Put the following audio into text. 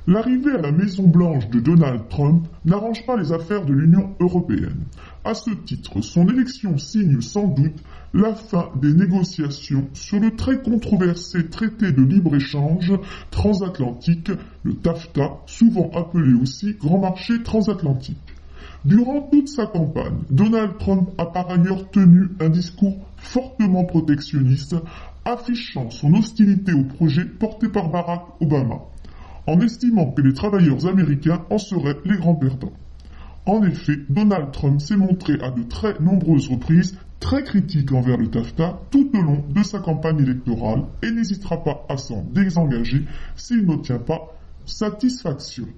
L'arrivée à la Maison-Blanche de Donald Trump n'arrange pas les affaires de l'Union européenne. À ce titre, son élection signe sans doute la fin des négociations sur le très controversé traité de libre-échange transatlantique, le TAFTA, souvent appelé aussi Grand Marché transatlantique. Durant toute sa campagne, Donald Trump a par ailleurs tenu un discours fortement protectionniste, affichant son hostilité au projet porté par Barack Obama, en estimant que les travailleurs américains en seraient les grands perdants. En effet, Donald Trump s'est montré à de très nombreuses reprises très critique envers le TAFTA tout au long de sa campagne électorale et n'hésitera pas à s'en désengager s'il n'obtient pas satisfaction.